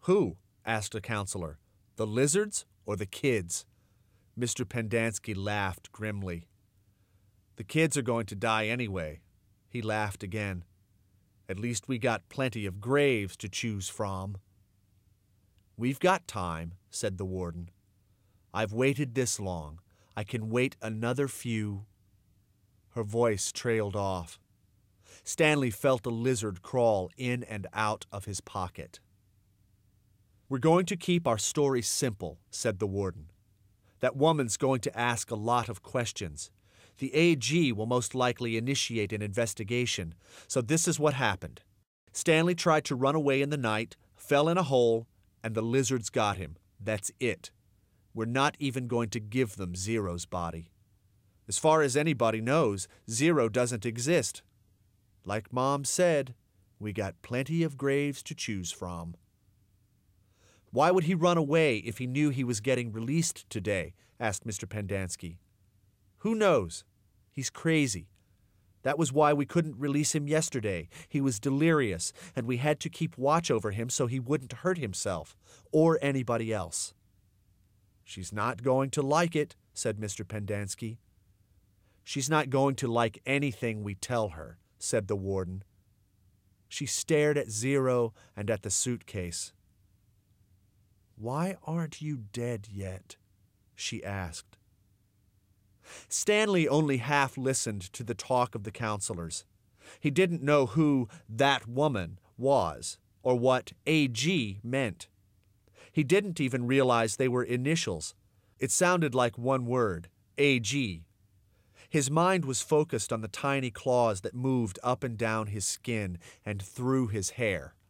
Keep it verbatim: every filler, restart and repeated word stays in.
Who? Asked a counselor. The lizards or the kids? Mister Pendanski laughed grimly. The kids are going to die anyway. He laughed again. At least we got plenty of graves to choose from. We've got time, said the warden. I've waited this long. I can wait another few. Her voice trailed off. Stanley felt a lizard crawl in and out of his pocket. We're going to keep our story simple, said the warden. That woman's going to ask a lot of questions. The A G will most likely initiate an investigation, so this is what happened. Stanley tried to run away in the night, fell in a hole, and the lizards got him. That's it. We're not even going to give them Zero's body. As far as anybody knows, Zero doesn't exist. Like Mom said, we got plenty of graves to choose from. Why would he run away if he knew he was getting released today? Asked Mister Pendanski. Who knows? He's crazy. That was why we couldn't release him yesterday. He was delirious, and we had to keep watch over him so he wouldn't hurt himself or anybody else. She's not going to like it, said Mister Pendanski. She's not going to like anything we tell her, said the warden. She stared at Zero and at the suitcase. Why aren't you dead yet? She asked. Stanley only half listened to the talk of the counselors. He didn't know who that woman was or what A G meant. He didn't even realize they were initials. It sounded like one word, A G. His mind was focused on the tiny claws that moved up and down his skin and through his hair.